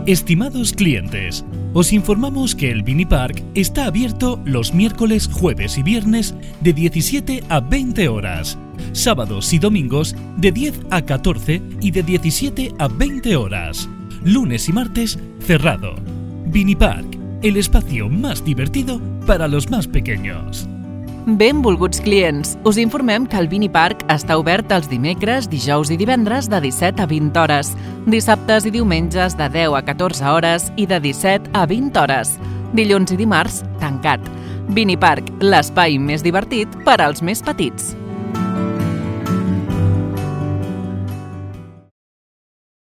Estimados clientes, os informamos que el Vinipark está abierto los miércoles, jueves y viernes de 17 a 20 horas, sábados y domingos de 10 a 14 y de 17 a 20 horas, lunes y martes cerrado. Vinipark, el espacio más divertido para los más pequeños. Benvolguts clients, us informem que el Vinipark està obert els dimecres, dijous i divendres de 17 a 20 hores, dissabtes i diumenges de 10 a 14 hores i de 17 a 20 hores, dilluns i dimarts tancat. Vinipark, l'espai més divertit per als més petits.